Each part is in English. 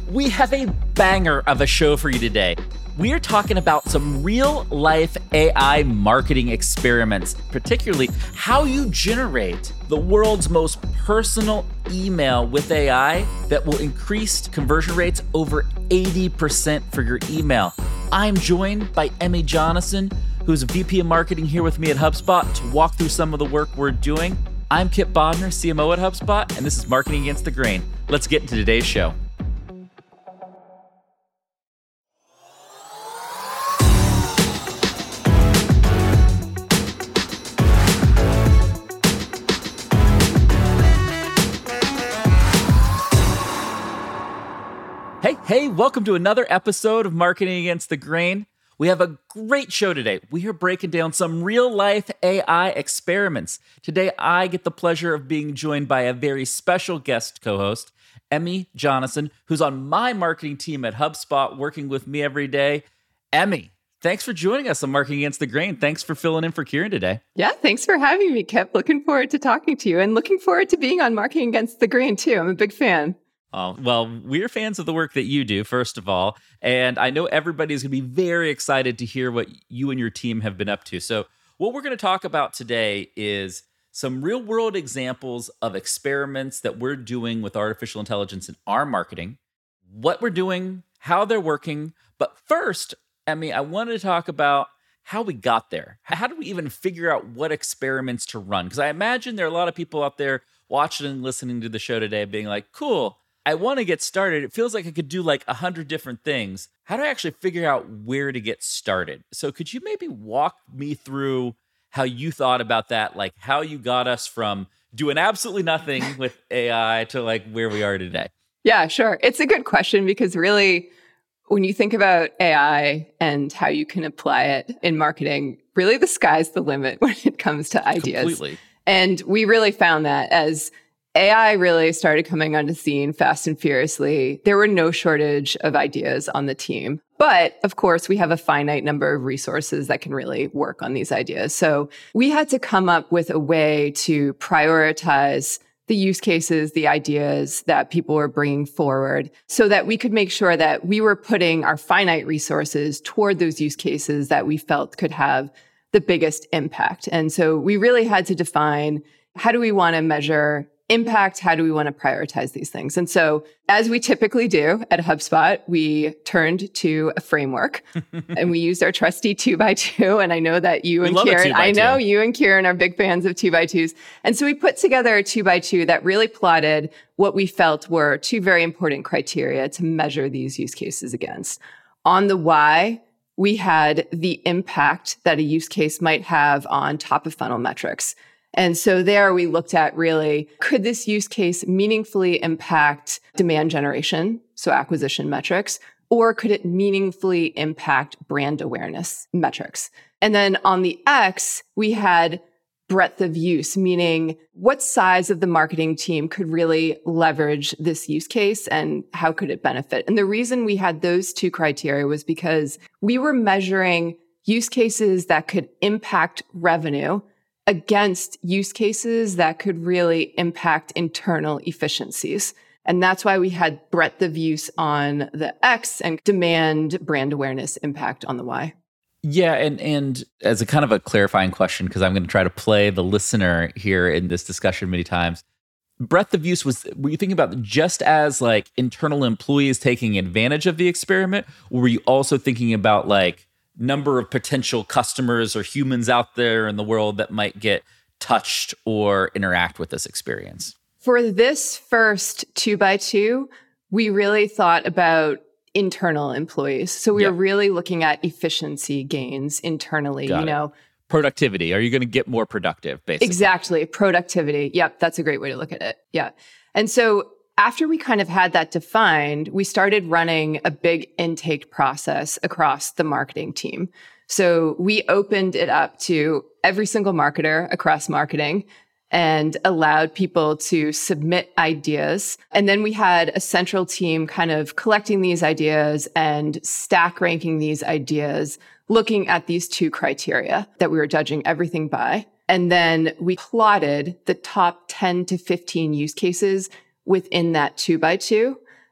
We have a banger of a show for you today. We are talking about some real-life AI marketing experiments, particularly how you generate the world's most personal email with AI that will increase conversion rates over 80% for your email. I'm joined by Emmy Jonassen, who's a VP of Marketing here with me at HubSpot to walk through some of the work we're doing. I'm Kip Bodnar, CMO at HubSpot, and this is Marketing Against the Grain. Let's get into today's show. Hey, welcome to another episode of Marketing Against the Grain. We have a great show today. We are breaking down some real-life AI experiments. Today, I get the pleasure of being joined by a very special guest co-host, Emmy Jonassen, who's on my marketing team at HubSpot, working with me every day. Emmy, thanks for joining us on Marketing Against the Grain. Thanks for filling in for Kieran today. Yeah, thanks for having me, Kip. Looking forward to talking to you and looking forward to being on Marketing Against the Grain, too. I'm a big fan. Oh, well, we're fans of the work that you do, first of all, and I know everybody's going to be very excited to hear what you and your team have been up to. So what we're going to talk about today is some real-world examples of experiments that we're doing with artificial intelligence in our marketing, what we're doing, how they're working. But first, Emmy, I wanted to talk about how we got there. How do we even figure out what experiments to run? Because I imagine there are a lot of people out there watching and listening to the show today being like, cool, I want to get started. It feels like I could do like 100 different things. How do I actually figure out where to get started? So could you maybe walk me through how you thought about that? Like how you got us from doing absolutely nothing with AI to like where we are today? Yeah, sure. It's a good question because really, when you think about AI and how you can apply it in marketing, really the sky's the limit when it comes to ideas. Completely. And we really found that as AI really started coming onto the scene fast and furiously, there were no shortage of ideas on the team. But of course, we have a finite number of resources that can really work on these ideas. So we had to come up with a way to prioritize the use cases, the ideas that people were bringing forward so that we could make sure that we were putting our finite resources toward those use cases that we felt could have the biggest impact. And so we really had to define, how do we want to measure impact? How do we want to prioritize these things? And so, as we typically do at HubSpot, we turned to a framework and we used our trusty 2x2. And I know that you and Kieran are big fans of 2x2s. And so we put together a 2x2 that really plotted what we felt were two very important criteria to measure these use cases against. On the Y, we had the impact that a use case might have on top of funnel metrics. And so there we looked at really, could this use case meaningfully impact demand generation, so acquisition metrics, or could it meaningfully impact brand awareness metrics? And then on the X, we had breadth of use, meaning what size of the marketing team could really leverage this use case and how could it benefit? And the reason we had those two criteria was because we were measuring use cases that could impact revenue against use cases that could really impact internal efficiencies. And that's why we had breadth of use on the X and demand brand awareness impact on the Y. Yeah, and as a kind of a clarifying question, because I'm going to try to play the listener here in this discussion many times, breadth of use were you thinking about just as like internal employees taking advantage of the experiment, or were you also thinking about like number of potential customers or humans out there in the world that might get touched or interact with this experience? For this first 2x2, we really thought about internal employees. So we were really looking at efficiency gains internally, Productivity. Are you going to get more productive, basically? Exactly. Productivity. Yep. That's a great way to look at it. Yeah. And so after we kind of had that defined, we started running a big intake process across the marketing team. So we opened it up to every single marketer across marketing and allowed people to submit ideas. And then we had a central team kind of collecting these ideas and stack ranking these ideas, looking at these two criteria that we were judging everything by. And then we plotted the top 10 to 15 use cases within that 2x2.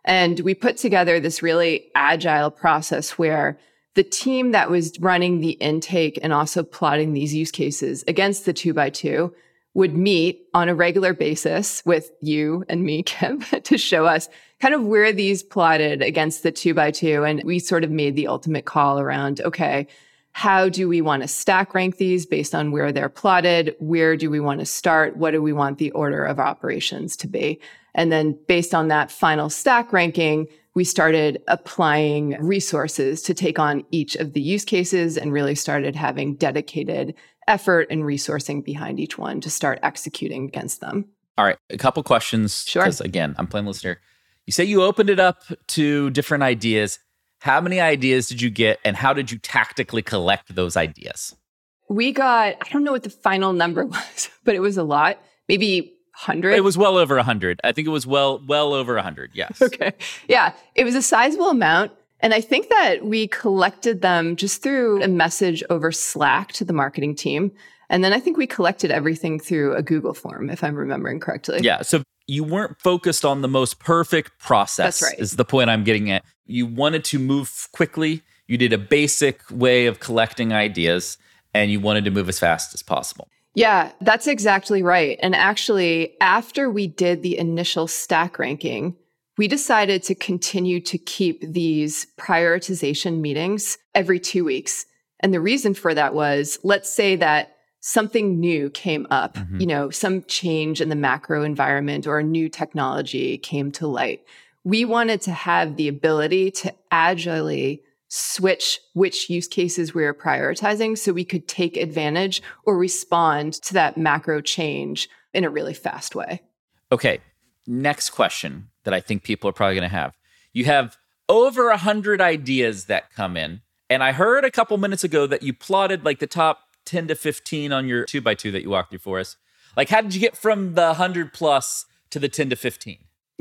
And we put together this really agile process where the team that was running the intake and also plotting these use cases against the 2x2 would meet on a regular basis with you and me, Kim, to show us kind of where these plotted against the 2x2. And we sort of made the ultimate call around, okay, how do we want to stack rank these based on where they're plotted? Where do we want to start? What do we want the order of operations to be? And then based on that final stack ranking, we started applying resources to take on each of the use cases and really started having dedicated effort and resourcing behind each one to start executing against them. All right, a couple questions. Sure. Because again, I'm playing listener. You say you opened it up to different ideas. How many ideas did you get, and how did you tactically collect those ideas? We got, I don't know what the final number was, but it was a lot, maybe 100. It was well over 100. I think it was well over 100, yes. Okay. Yeah, it was a sizable amount. And I think that we collected them just through a message over Slack to the marketing team. And then I think we collected everything through a Google form, if I'm remembering correctly. Yeah, so you weren't focused on the most perfect process. That's right. Is the point I'm getting at. You wanted to move quickly. You did a basic way of collecting ideas, and you wanted to move as fast as possible. Yeah, that's exactly right. And actually, after we did the initial stack ranking, we decided to continue to keep these prioritization meetings every 2 weeks. And the reason for that was, let's say that something new came up, some change in the macro environment or a new technology came to light. We wanted to have the ability to agilely switch which use cases we were prioritizing so we could take advantage or respond to that macro change in a really fast way. Okay, next question that I think people are probably going to have. You have over 100 ideas that come in, and I heard a couple minutes ago that you plotted like the top 10 to 15 on your 2x2 that you walked through for us. Like, how did you get from the 100 plus to the 10 to 15?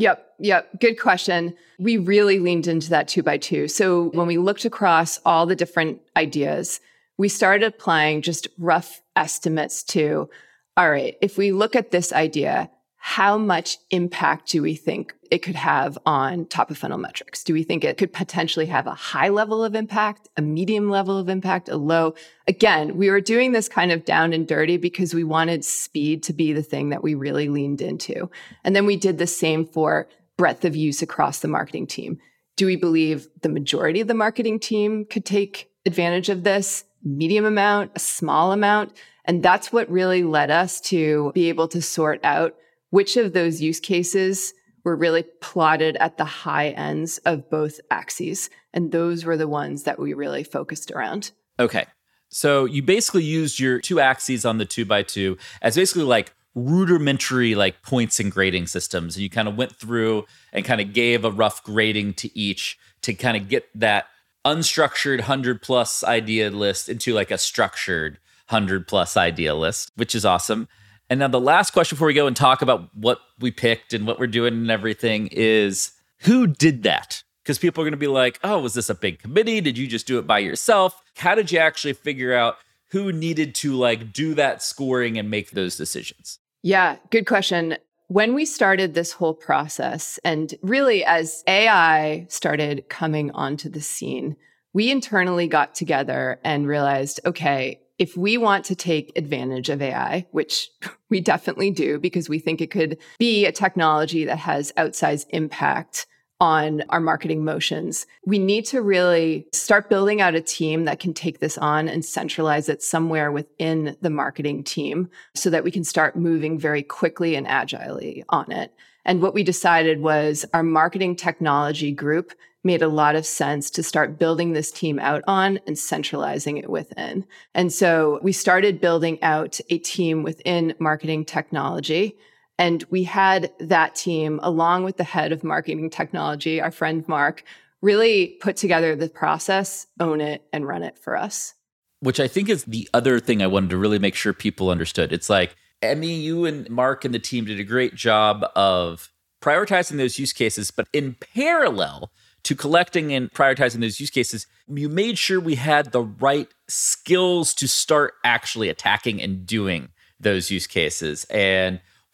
Yep. Good question. We really leaned into that 2x2. So when we looked across all the different ideas, we started applying just rough estimates to, all right, if we look at this idea, how much impact do we think it could have on top of funnel metrics? Do we think it could potentially have a high level of impact, a medium level of impact, a low? Again, we were doing this kind of down and dirty because we wanted speed to be the thing that we really leaned into. And then we did the same for breadth of use across the marketing team. Do we believe the majority of the marketing team could take advantage of this? Medium amount, a small amount? And that's what really led us to be able to sort out which of those use cases were really plotted at the high ends of both axes. And those were the ones that we really focused around. Okay. So you basically used your two axes on the 2x2 as basically like rudimentary like points and grading systems. And you kind of went through and kind of gave a rough grading to each to kind of get that unstructured 100 plus idea list into like a structured 100 plus idea list, which is awesome. And now the last question before we go and talk about what we picked and what we're doing and everything is, who did that? Because people are going to be like, oh, was this a big committee? Did you just do it by yourself? How did you actually figure out who needed to like do that scoring and make those decisions? Yeah, good question. When we started this whole process, and really as AI started coming onto the scene, we internally got together and realized, okay, if we want to take advantage of AI, which we definitely do because we think it could be a technology that has outsized impact on our marketing motions, we need to really start building out a team that can take this on and centralize it somewhere within the marketing team so that we can start moving very quickly and agilely on it. And what we decided was our marketing technology group made a lot of sense to start building this team out on and centralizing it within. And so we started building out a team within marketing technology. And we had that team, along with the head of marketing technology, our friend Mark, really put together the process, own it, and run it for us. Which I think is the other thing I wanted to really make sure people understood. It's like, Emmy, you and Mark and the team did a great job of prioritizing those use cases, but in parallel to collecting and prioritizing those use cases, you made sure we had the right skills to start actually attacking and doing those use cases. And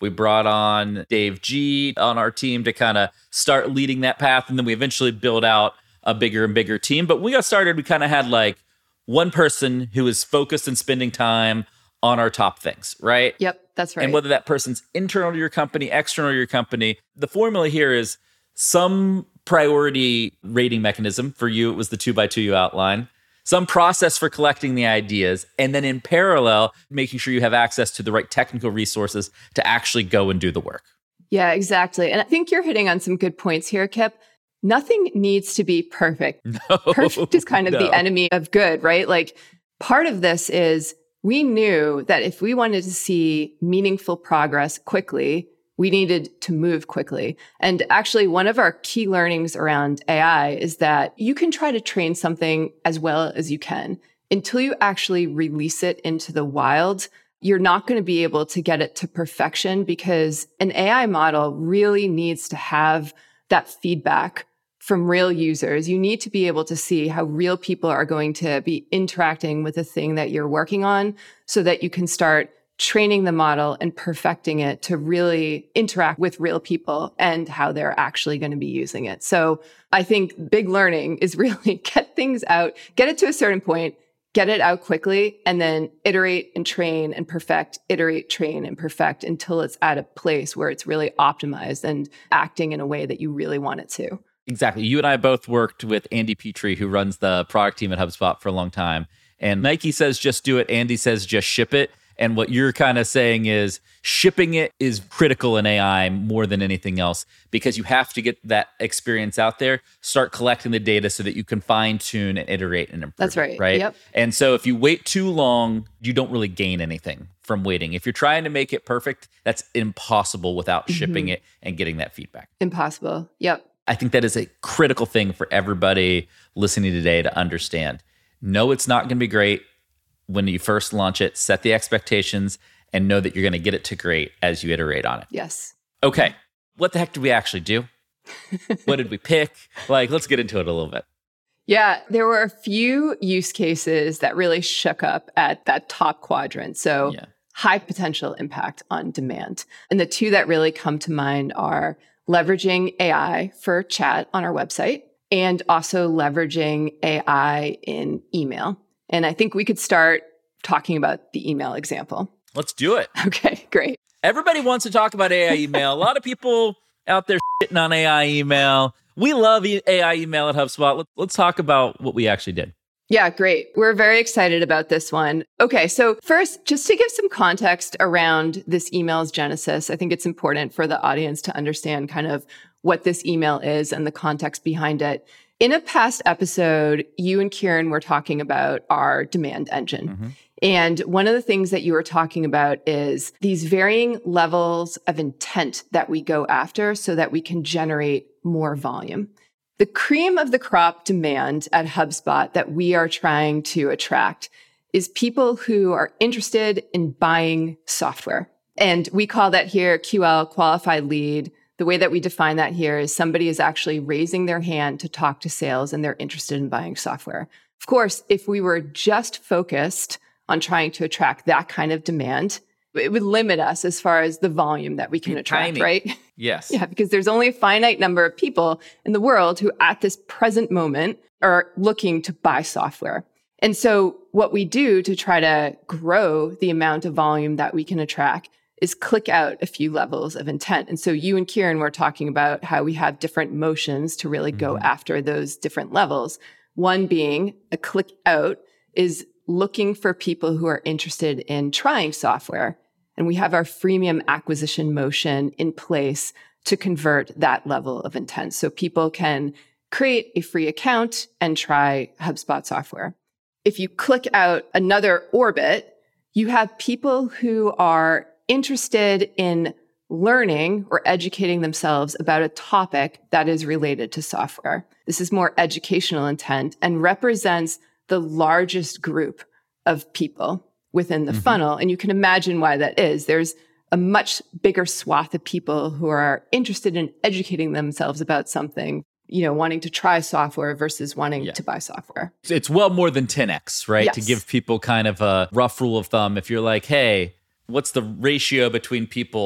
We brought on Dave G on our team to kind of start leading that path. And then we eventually built out a bigger and bigger team. But when we got started, we kind of had like one person who was focused and spending time on our top things, right? Yep, that's right. And whether that person's internal to your company, external to your company, the formula here is some priority rating mechanism. For you, it was the 2x2 you outlined. Some process for collecting the ideas, and then in parallel, making sure you have access to the right technical resources to actually go and do the work. Yeah, exactly. And I think you're hitting on some good points here, Kip. Nothing needs to be perfect. No, Perfect is kind of the enemy of good, right? Like part of this is we knew that if we wanted to see meaningful progress quickly, we needed to move quickly. And actually, one of our key learnings around AI is that you can try to train something as well as you can. Until you actually release it into the wild, you're not going to be able to get it to perfection because an AI model really needs to have that feedback from real users. You need to be able to see how real people are going to be interacting with the thing that you're working on so that you can start training the model and perfecting it to really interact with real people and how they're actually going to be using it. So I think big learning is really get things out, get it to a certain point, get it out quickly, and then iterate and train and perfect, iterate, train and perfect until it's at a place where it's really optimized and acting in a way that you really want it to. Exactly. You and I both worked with Andy Petrie, who runs the product team at HubSpot for a long time. And Nike says, just do it. Andy says, just ship it. And what you're kind of saying is shipping it is critical in AI more than anything else because you have to get that experience out there, start collecting the data so that you can fine tune and iterate and improve. That's right. Right. Yep. And so if you wait too long, you don't really gain anything from waiting. If you're trying to make it perfect, that's impossible without shipping it and getting that feedback. Impossible. Yep. I think that is a critical thing for everybody listening today to understand. No, it's not going to be great. When you first launch it, set the expectations and know that you're going to get it to great as you iterate on it. Yes. Okay. What the heck did we actually do? What did we pick? Let's get into it a little bit. Yeah, there were a few use cases that really shook up at that top quadrant. So high potential impact on demand. And the two that really come to mind are leveraging AI for chat on our website and also leveraging AI in email. And I think we could start talking about the email example. Let's do it. Okay, great. Everybody wants to talk about AI email. A lot of people out there shitting on AI email. We love AI email at HubSpot. Let's talk about what we actually did. Yeah, great. We're very excited about this one. Okay, so first, just to give some context around this email's genesis, I think it's important for the audience to understand kind of what this email is and the context behind it. In a past episode, you and Kieran were talking about our demand engine. Mm-hmm. And one of the things that you were talking about is these varying levels of intent that we go after so that we can generate more volume. The cream of the crop demand at HubSpot that we are trying to attract is people who are interested in buying software. And we call that here QL, qualified lead. The way that we define that here is somebody is actually raising their hand to talk to sales and they're interested in buying software. Of course, if we were just focused on trying to attract that kind of demand, it would limit us as far as the volume that we can attract, right? Yes. Yeah, because there's only a finite number of people in the world who at this present moment are looking to buy software. And so what we do to try to grow the amount of volume that we can attract is click out a few levels of intent. And so you and Kieran were talking about how we have different motions to really go after those different levels. One being a click out is looking for people who are interested in trying software. And we have our freemium acquisition motion in place to convert that level of intent. So people can create a free account and try HubSpot software. If you click out another orbit, you have people who are interested in learning or educating themselves about a topic that is related to software. This is more educational intent and represents the largest group of people within the funnel. And you can imagine why that is. There's a much bigger swath of people who are interested in educating themselves about something, wanting to try software versus wanting to buy software. It's well more than 10x, right? Yes. To give people kind of a rough rule of thumb. If you're like, hey, what's the ratio between people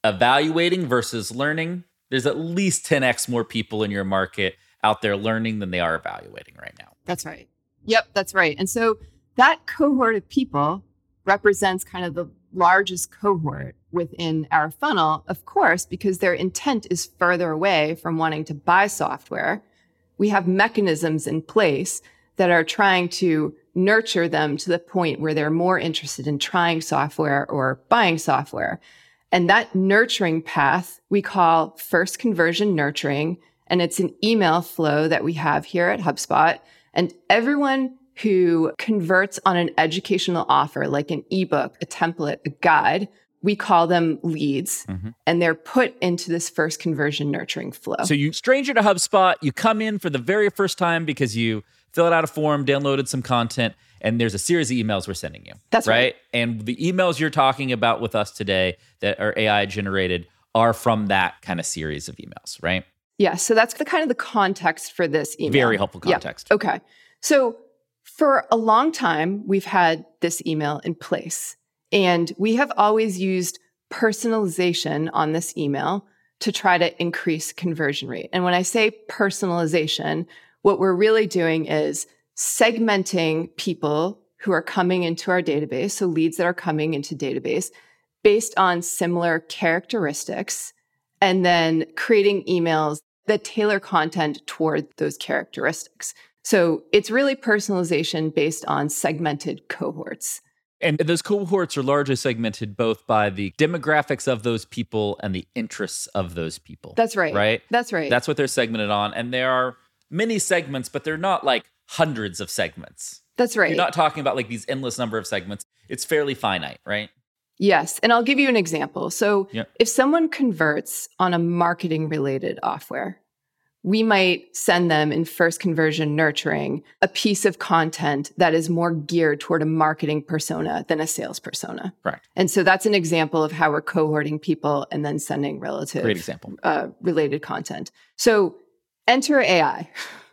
evaluating versus learning, there's at least 10x more people in your market out there learning than they are evaluating right now. That's right. Yep, that's right. And so that cohort of people represents kind of the largest cohort within our funnel, of course, because their intent is further away from wanting to buy software. We have mechanisms in place that are trying to nurture them to the point where they're more interested in trying software or buying software. And that nurturing path we call first conversion nurturing. And it's an email flow that we have here at HubSpot. And everyone who converts on an educational offer, like an ebook, a template, a guide, we call them leads, and they're put into this first conversion nurturing flow. So you stranger to HubSpot, you come in for the very first time because you filled out a form, downloaded some content, and there's a series of emails we're sending you. That's right. And the emails you're talking about with us today that are AI generated are from that kind of series of emails, right? Yeah, so that's the kind of the context for this email. Very helpful context. Yeah. Okay. So for a long time, we've had this email in place. And we have always used personalization on this email to try to increase conversion rate. And when I say personalization, what we're really doing is segmenting people who are coming into our database, so leads that are coming into database, based on similar characteristics, and then creating emails that tailor content toward those characteristics. So it's really personalization based on segmented cohorts. And those cohorts are largely segmented both by the demographics of those people and the interests of those people. That's right. Right? That's right. That's what they're segmented on. And there are many segments, but they're not like hundreds of segments. That's right. You're not talking about like these endless number of segments. It's fairly finite, right? Yes. And I'll give you an example. So if someone converts on a marketing related offer, we might send them in first conversion nurturing a piece of content that is more geared toward a marketing persona than a sales persona. Correct. And so that's an example of how we're cohorting people and then sending relative Great example. Related content. So enter AI.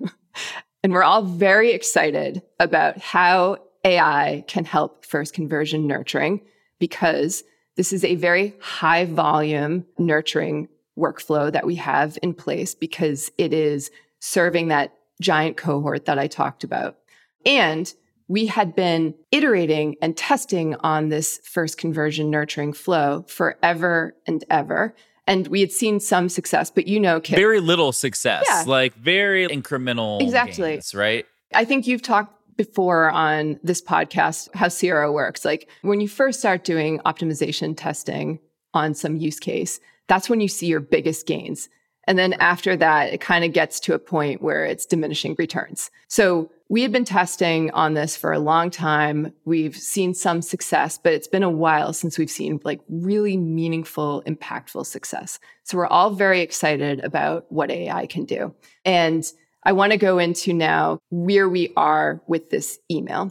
And we're all very excited about how AI can help first conversion nurturing, because this is a very high volume nurturing workflow that we have in place, because it is serving that giant cohort that I talked about. And we had been iterating and testing on this first conversion nurturing flow forever and ever. And we had seen some success, but Kip, very little success, like very incremental gains, right? I think you've talked before on this podcast how Sierra works. Like when you first start doing optimization testing on some use case, that's when you see your biggest gains. And then after that, it kind of gets to a point where it's diminishing returns. So we had been testing on this for a long time. We've seen some success, but it's been a while since we've seen like really meaningful, impactful success. So we're all very excited about what AI can do. And I want to go into now where we are with this email.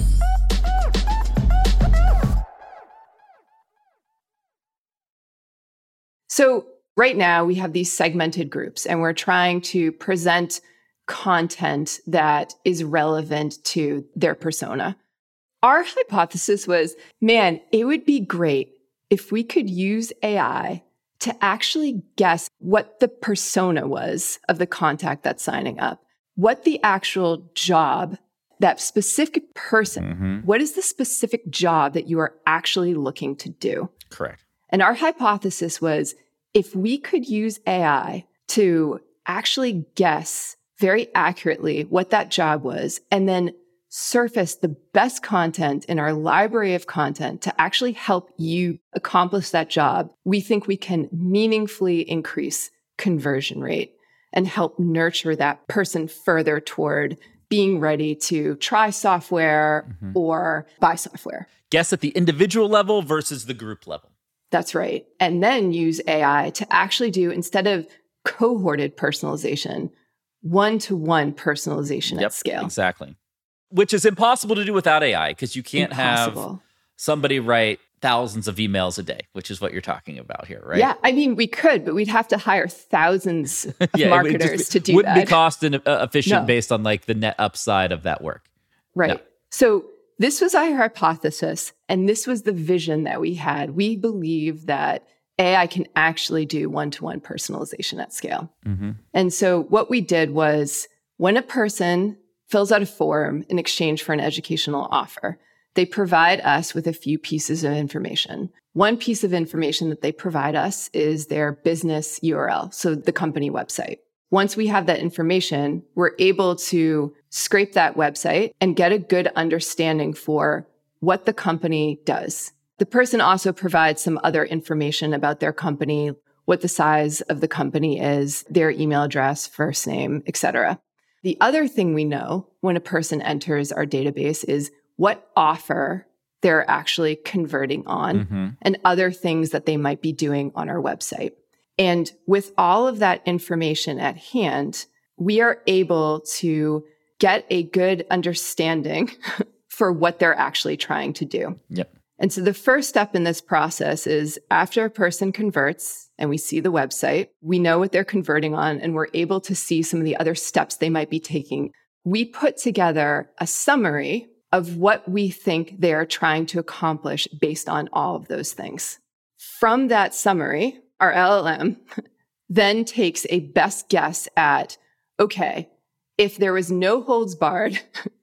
So right now we have these segmented groups and we're trying to present content that is relevant to their persona. Our hypothesis was, man, it would be great if we could use AI to actually guess what the persona was of the contact that's signing up, what the actual job, that specific person, what is the specific job that you are actually looking to do? Correct. And our hypothesis was, if we could use AI to actually guess very accurately what that job was, and then surface the best content in our library of content to actually help you accomplish that job, we think we can meaningfully increase conversion rate and help nurture that person further toward being ready to try software or buy software. Guess at the individual level versus the group level. That's right. And then use AI to actually do, instead of cohorted personalization, one-to-one personalization at scale. Exactly. Which is impossible to do without AI, because you can't have somebody write thousands of emails a day, which is what you're talking about here, right? Yeah, I mean, we could, but we'd have to hire thousands of marketers to do that. Wouldn't be cost and efficient based on like the net upside of that work. Right. No. So this was our hypothesis, and this was the vision that we had. We believe that AI can actually do one-to-one personalization at scale. And so what we did was when a person fills out a form in exchange for an educational offer, they provide us with a few pieces of information. One piece of information that they provide us is their business URL, so the company website. Once we have that information, we're able to scrape that website and get a good understanding for what the company does. The person also provides some other information about their company, what the size of the company is, their email address, first name, etc. The other thing we know when a person enters our database is what offer they're actually converting on and other things that they might be doing on our website. And with all of that information at hand, we are able to get a good understanding for what they're actually trying to do. Yep. And so the first step in this process is after a person converts and we see the website, we know what they're converting on, and we're able to see some of the other steps they might be taking. We put together a summary of what we think they're trying to accomplish based on all of those things. From that summary, our LLM then takes a best guess at, okay, if there was no holds barred,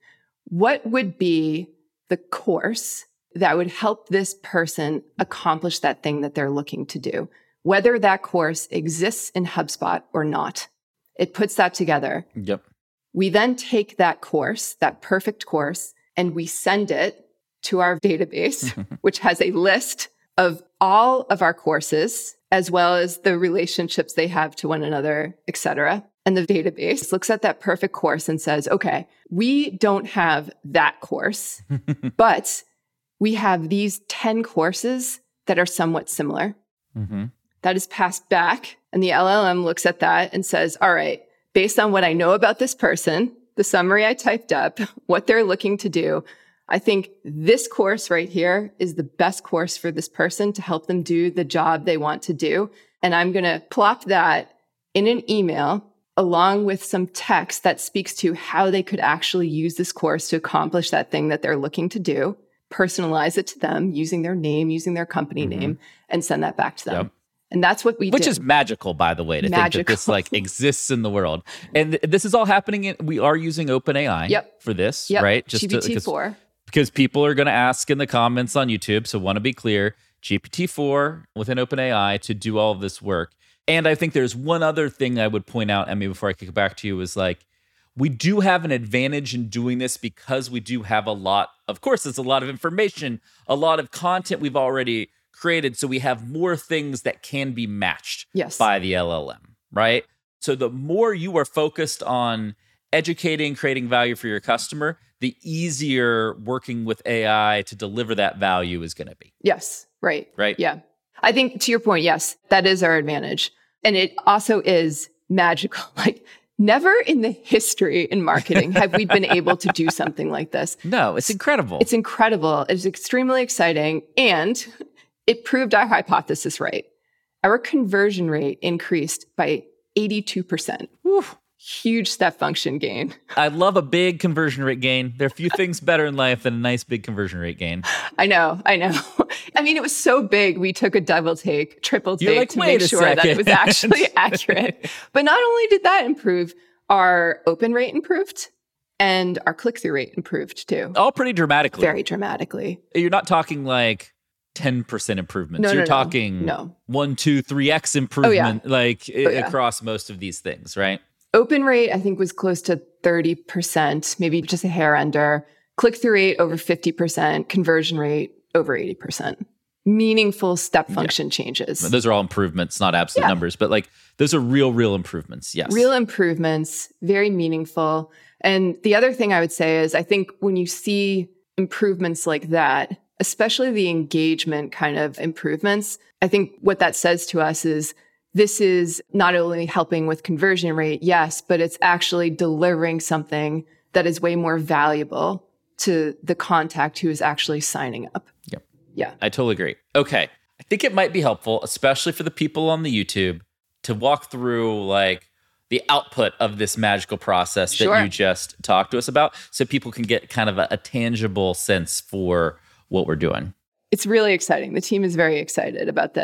what would be the course that would help this person accomplish that thing that they're looking to do, whether that course exists in HubSpot or not. It puts that together. Yep. We then take that course, that perfect course, and we send it to our database, which has a list of all of our courses, as well as the relationships they have to one another, et cetera. And the database looks at that perfect course and says, okay, we don't have that course, but we have these 10 courses that are somewhat similar. That is passed back, and the LLM looks at that and says, all right, based on what I know about this person, the summary I typed up, what they're looking to do, I think this course right here is the best course for this person to help them do the job they want to do. And I'm going to plop that in an email along with some text that speaks to how they could actually use this course to accomplish that thing that they're looking to do, personalize it to them using their name, using their company name, and send that back to them. Yep. And that's what we did. Which is magical, by the way, to think that this exists in the world. And this is all happening we are using OpenAI for this, right? Just GPT-4. Because people are going to ask in the comments on YouTube, so want to be clear, GPT-4 within OpenAI to do all of this work. And I think there's one other thing I would point out, Emmy, before I kick it back to you, is like, we do have an advantage in doing this because we do have a lot, of course, it's a lot of information, a lot of content we've already created. So we have more things that can be matched by the LLM, right? So the more you are focused on educating, creating value for your customer, the easier working with AI to deliver that value is going to be. Yes, right. Right? Yeah. I think to your point, yes, that is our advantage. And it also is magical. Like, never in the history in marketing have we been able to do something like this. No, it's incredible. It's incredible. It's extremely exciting. And it proved our hypothesis right. Our conversion rate increased by 82%. Woo. Huge step function gain. I love a big conversion rate gain. There are a few things better in life than a nice big conversion rate gain. I know. I mean, it was so big, we took a double take, triple take to make sure that it was actually accurate. But not only did that improve, our open rate improved and our click-through rate improved too. All pretty dramatically. Very dramatically. You're not talking like 10% improvements. You're talking 1, 2, 3x improvement across most of these things, right? Open rate, I think, was close to 30%, maybe just a hair under. Click-through rate over 50%, conversion rate over 80%. Meaningful step function changes. Those are all improvements, not absolute numbers, but like those are real improvements. Yes. Real improvements, very meaningful. And the other thing I would say is I think when you see improvements like that, especially the engagement kind of improvements, I think what that says to us is this is not only helping with conversion rate, yes, but it's actually delivering something that is way more valuable to the contact who is actually signing up. Yep. Yeah. I totally agree. Okay. I think it might be helpful, especially for the people on the YouTube, to walk through like the output of this magical process that you just talked to us about so people can get kind of a tangible sense for what we're doing. It's really exciting. The team is very excited about this.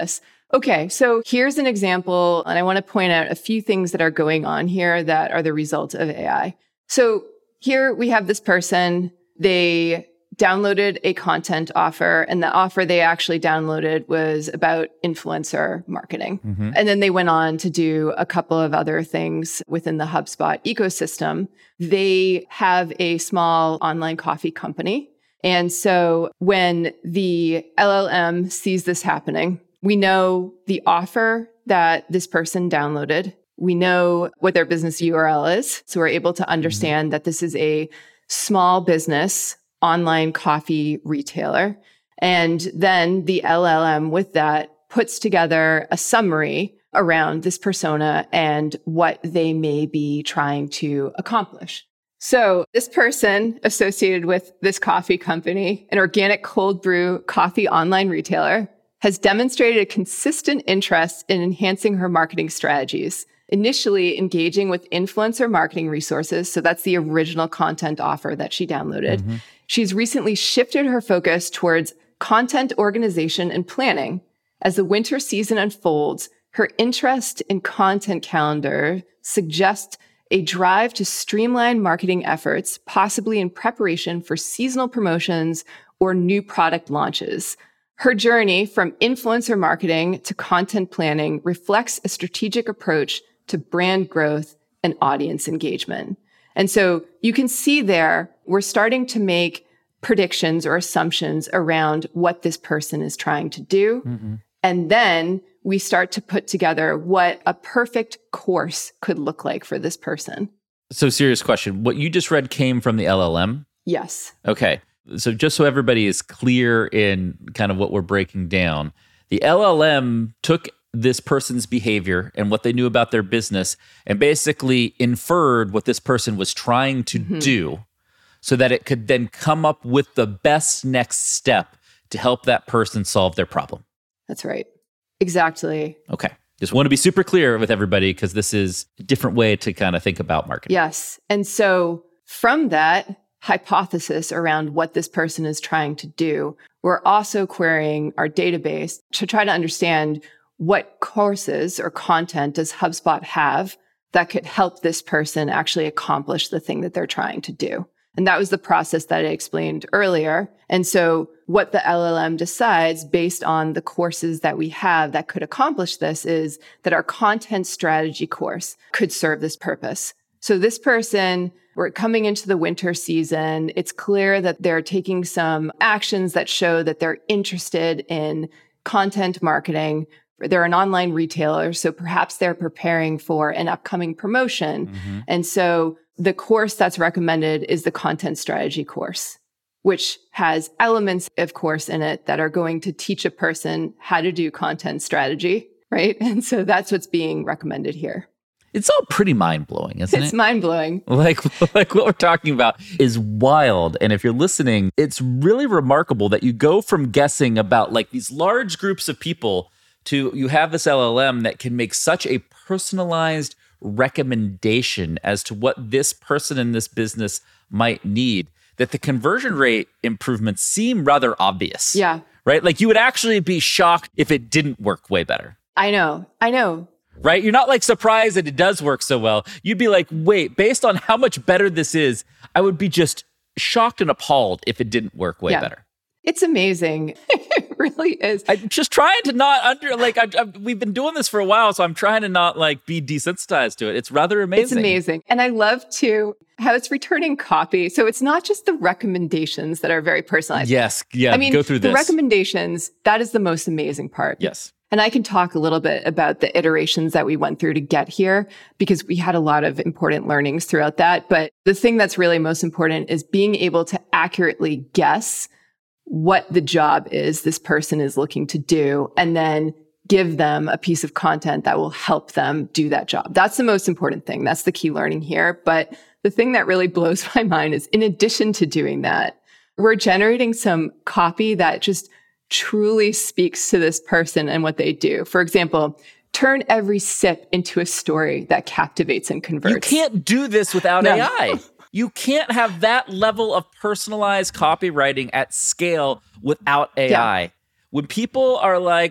Okay, so here's an example, and I want to point out a few things that are going on here that are the result of AI. So here we have this person, they downloaded a content offer, and the offer they actually downloaded was about influencer marketing. And then they went on to do a couple of other things within the HubSpot ecosystem. They have a small online coffee company. And so when the LLM sees this happening, we know the offer that this person downloaded. We know what their business URL is. So we're able to understand that this is a small business online coffee retailer. And then the LLM with that puts together a summary around this persona and what they may be trying to accomplish. So this person associated with this coffee company, an organic cold brew coffee online retailer, has demonstrated a consistent interest in enhancing her marketing strategies, initially engaging with influencer marketing resources. So that's the original content offer that she downloaded. She's recently shifted her focus towards content organization and planning. As the winter season unfolds, her interest in content calendar suggests a drive to streamline marketing efforts, possibly in preparation for seasonal promotions or new product launches. Her journey from influencer marketing to content planning reflects a strategic approach to brand growth and audience engagement. And so you can see there, we're starting to make predictions or assumptions around what this person is trying to do. And then we start to put together what a perfect course could look like for this person. So serious question. What you just read came from the LLM? Yes. Okay. So just so everybody is clear in kind of what we're breaking down, the LLM took this person's behavior and what they knew about their business and basically inferred what this person was trying to do so that it could then come up with the best next step to help that person solve their problem. That's right. Exactly. Okay. Just want to be super clear with everybody because this is a different way to kind of think about marketing. Yes. And so from that hypothesis around what this person is trying to do, we're also querying our database to try to understand what courses or content does HubSpot have that could help this person actually accomplish the thing that they're trying to do. And that was the process that I explained earlier. And so what the LLM decides based on the courses that we have that could accomplish this is that our content strategy course could serve this purpose. So this person, we're coming into the winter season. It's clear that they're taking some actions that show that they're interested in content marketing. They're an online retailer, so perhaps they're preparing for an upcoming promotion. And so the course that's recommended is the content strategy course, which has elements, of course, in it that are going to teach a person how to do content strategy, right? And so that's what's being recommended here. It's all pretty mind-blowing, isn't it? It's mind-blowing. Like what we're talking about is wild. And if you're listening, it's really remarkable that you go from guessing about like these large groups of people to you have this LLM that can make such a personalized recommendation as to what this person in this business might need, that the conversion rate improvements seem rather obvious. Yeah. Right? Like you would actually be shocked if it didn't work way better. I know. Right? You're not like surprised that it does work so well. You'd be like, wait, based on how much better this is, I would be just shocked and appalled if it didn't work way better. It's amazing. It really is. I'm just trying to not we've been doing this for a while, so I'm trying to not like be desensitized to it. It's rather amazing. It's amazing. And I love too how it's returning copy. So it's not just the recommendations that are very personalized. Yes. Yeah. I mean, go through this. The recommendations, that is the most amazing part. Yes. And I can talk a little bit about the iterations that we went through to get here because we had a lot of important learnings throughout that. But the thing that's really most important is being able to accurately guess what the job is this person is looking to do and then give them a piece of content that will help them do that job. That's the most important thing. That's the key learning here. But the thing that really blows my mind is in addition to doing that, we're generating some copy that just truly speaks to this person and what they do. For example, turn every sip into a story that captivates and converts. You can't do this without AI. You can't have that level of personalized copywriting at scale without AI. Yeah. When people are like, well, I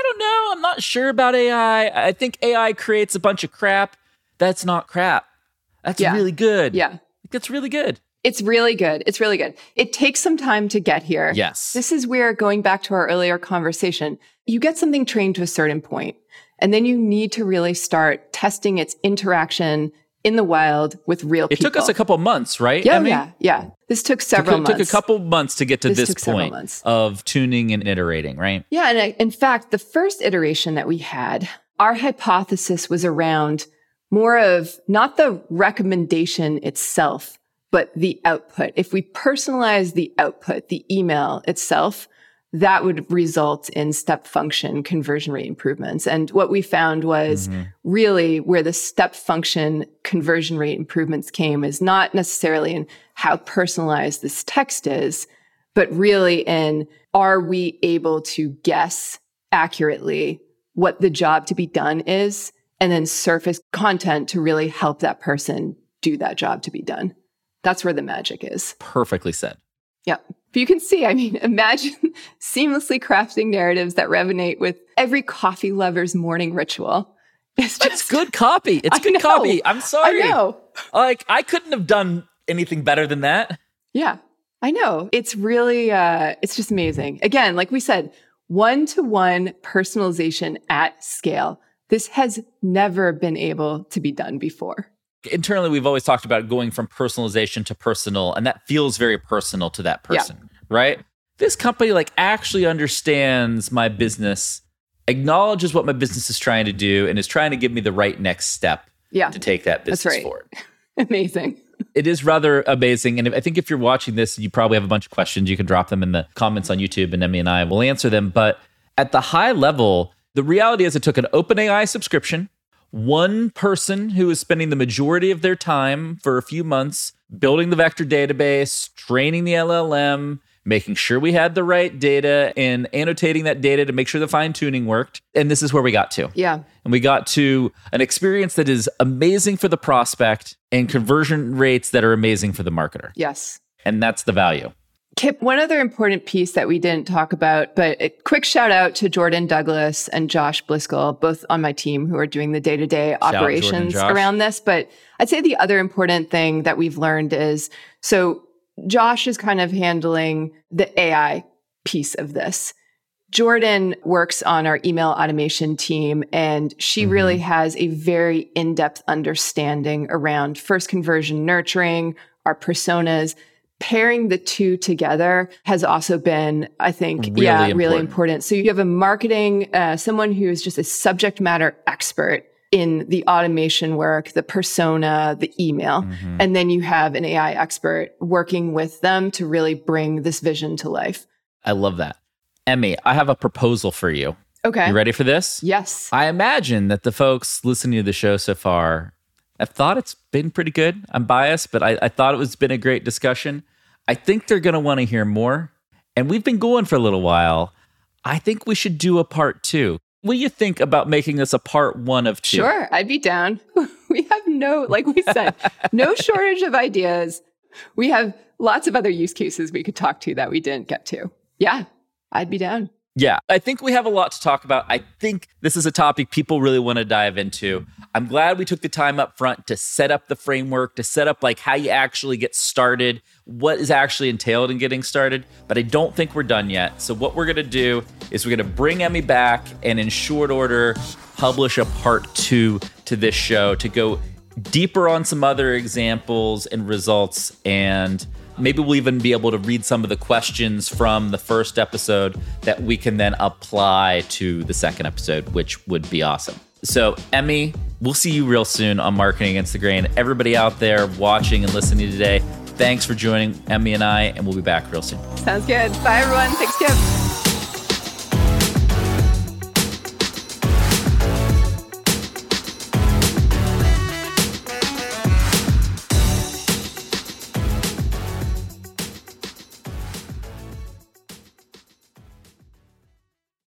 don't know. I'm not sure about AI. I think AI creates a bunch of crap. That's not crap. That's really good. Yeah. That's really good. It's really good. It's really good. It takes some time to get here. Yes. This is where, going back to our earlier conversation, you get something trained to a certain point, and then you need to really start testing its interaction in the wild with real people. It took us a couple months, right? Yeah. This took several months. It took a couple months to get to this took several point months. of tuning and iterating, right? Yeah. And in fact, the first iteration that we had, our hypothesis was around more of not the recommendation itself, but the output. If we personalize the output, the email itself, that would result in step function conversion rate improvements. And what we found was really where the step function conversion rate improvements came is not necessarily in how personalized this text is, but really in, are we able to guess accurately what the job to be done is, and then surface content to really help that person do that job to be done. That's where the magic is. Perfectly said. Yeah. But you can see, I mean, imagine seamlessly crafting narratives that resonate with every coffee lover's morning ritual. It's good copy. It's good copy. I'm sorry. I know. Like, I couldn't have done anything better than that. Yeah, I know. It's really, it's just amazing. Again, like we said, one-to-one personalization at scale. This has never been able to be done before. Internally, we've always talked about going from personalization to personal, and that feels very personal to that person, right? This company actually understands my business, acknowledges what my business is trying to do, and is trying to give me the right next step to take that business forward. Amazing. It is rather amazing. And I think if you're watching this, you probably have a bunch of questions. You can drop them in the comments on YouTube, and Emmy and I will answer them. But at the high level, the reality is it took an OpenAI subscription, one person who is spending the majority of their time for a few months building the vector database, training the LLM, making sure we had the right data, and annotating that data to make sure the fine-tuning worked. And this is where we got to. Yeah. And we got to an experience that is amazing for the prospect and conversion rates that are amazing for the marketer. Yes. And that's the value. Kip, one other important piece that we didn't talk about, but a quick shout out to Jordan Douglas and Josh Bliscoll, both on my team who are doing the day-to-day operations around this. But I'd say the other important thing that we've learned is, so Josh is kind of handling the AI piece of this. Jordan works on our email automation team, and she really has a very in-depth understanding around first conversion nurturing, our personas. Pairing the two together has also been, I think, really important. So you have a marketing, someone who is just a subject matter expert in the automation work, the persona, the email. And then you have an AI expert working with them to really bring this vision to life. I love that. Emmy, I have a proposal for you. Okay. You ready for this? Yes. I imagine that the folks listening to the show so far, I've thought it's been pretty good. I'm biased, but I thought it was been a great discussion. I think they're going to want to hear more. And we've been going for a little while. I think we should do a part 2. What do you think about making this a part 1 of 2? Sure, I'd be down. We have like we said, no shortage of ideas. We have lots of other use cases we could talk to that we didn't get to. Yeah, I'd be down. Yeah, I think we have a lot to talk about. I think this is a topic people really want to dive into. I'm glad we took the time up front to set up the framework, to set up how you actually get started, what is actually entailed in getting started. But I don't think we're done yet. So what we're going to do is we're going to bring Emmy back and in short order, publish a part 2 to this show to go deeper on some other examples and results, and maybe we'll even be able to read some of the questions from the first episode that we can then apply to the second episode, which would be awesome. So, Emmy, we'll see you real soon on Marketing Against the Grain. Everybody out there watching and listening today, thanks for joining Emmy and I, and we'll be back real soon. Sounds good. Bye, everyone. Thanks, Kip.